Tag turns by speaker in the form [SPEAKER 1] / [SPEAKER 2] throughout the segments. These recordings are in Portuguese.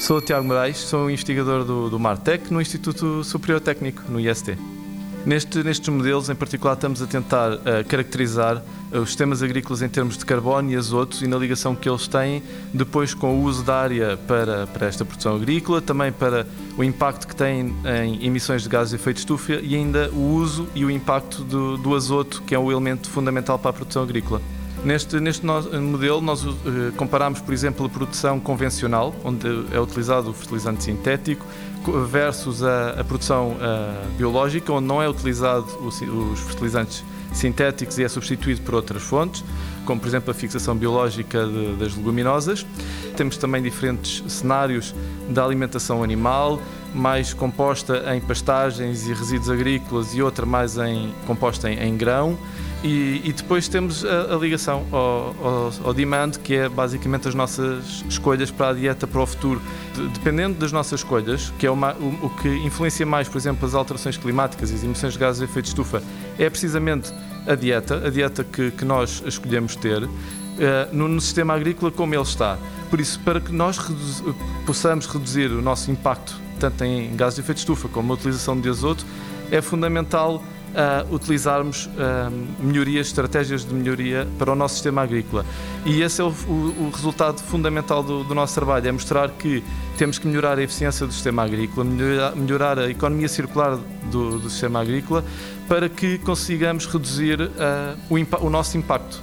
[SPEAKER 1] Sou o Tiago Moraes, sou investigador do Martec no Instituto Superior Técnico, no IST. Nestes modelos, em particular, estamos a tentar caracterizar os sistemas agrícolas em termos de carbono e azoto e na ligação que eles têm depois com o uso da área para esta produção agrícola, também para o impacto que tem em emissões de gases de efeito de estufa e ainda o uso e o impacto do azoto, que é um elemento fundamental para a produção agrícola. Neste modelo, nós comparamos, por exemplo, a produção convencional, onde é utilizado o fertilizante sintético, versus a produção biológica, onde não é utilizado os fertilizantes sintéticos e é substituído por outras fontes, como, por exemplo, a fixação biológica das leguminosas. Temos também diferentes cenários da alimentação animal, mais composta em pastagens e resíduos agrícolas e outra mais composta em grão. E depois temos a ligação ao demand, que é basicamente as nossas escolhas para a dieta para o futuro. Dependendo das nossas escolhas, que é o que influencia mais, por exemplo, as alterações climáticas e as emissões de gases de efeito de estufa, é precisamente a dieta que nós escolhemos ter no sistema agrícola como ele está. Por isso, para que nós possamos reduzir o nosso impacto, tanto em gases de efeito de estufa como a utilização de azoto, é fundamental utilizarmos estratégias de melhoria para o nosso sistema agrícola. E esse é o resultado fundamental do nosso trabalho, é mostrar que temos que melhorar a eficiência do sistema agrícola, melhorar a economia circular do sistema agrícola, para que consigamos reduzir o nosso impacto.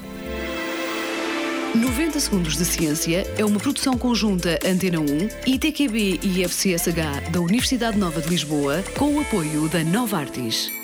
[SPEAKER 2] 90 Segundos de Ciência é uma produção conjunta Antena 1, ITQB e FCSH da Universidade Nova de Lisboa, com o apoio da Novartis.